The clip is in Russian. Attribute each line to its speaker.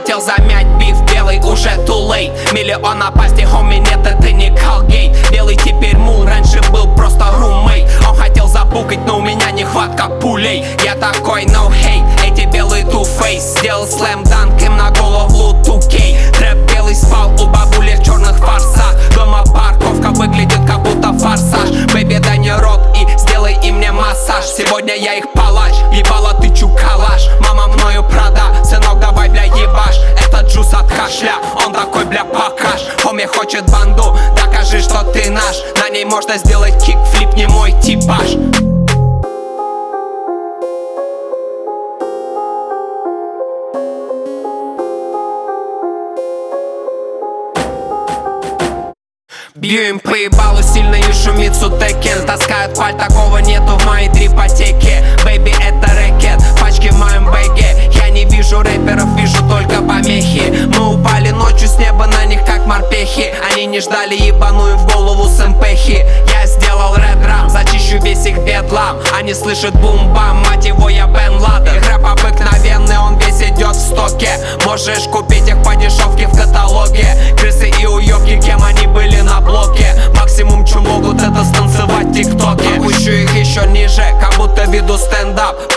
Speaker 1: хотел замять биф, белый уже too late. Миллион напастей, хоми, нет, это не Колгейт. Белый теперь мул, раньше был просто румейт. Он хотел забукать, но у меня нехватка пулей. Я такой no hate, эти белые two-face. Сделал слэм-данк им на голову 2K. Трэп белый спал у бабули в черных фарсах. Дома парковка выглядит как будто форсаж. Бэйби, дай мне рот и сделай им мне массаж. Сегодня я их палач, ебала ты калаш. Мама мною прада, сынок давай бля ебаш. Это джус от кашля, он такой бля покаж. Хоми хочет банду, докажи, что ты наш. На ней можно сделать кикфлип, не мой типаж. Бью им по ебалу сильно и шумит Сутекен. Таскают паль, такого нету в моей дрипотеке. Бэйби, это рэкет, пачки в моем бэге. Я не вижу рэперов, вижу только помехи. Мы упали ночью с неба на них как морпехи. Они не ждали ебаную в голову сэмпехи. Я сделал рэп-рам, зачищу весь их бедлам. Они слышат бум-бам, мать его, я Бен Ладен. Их рэп обыкновенный, он весь идет в стоке. Можешь купить их по дешевке в каталоге. Крысы и уёбки, кем они были на блоке. Максимум, что могут, это станцевать в тиктоке. Опущу их еще ниже, как будто веду стендап.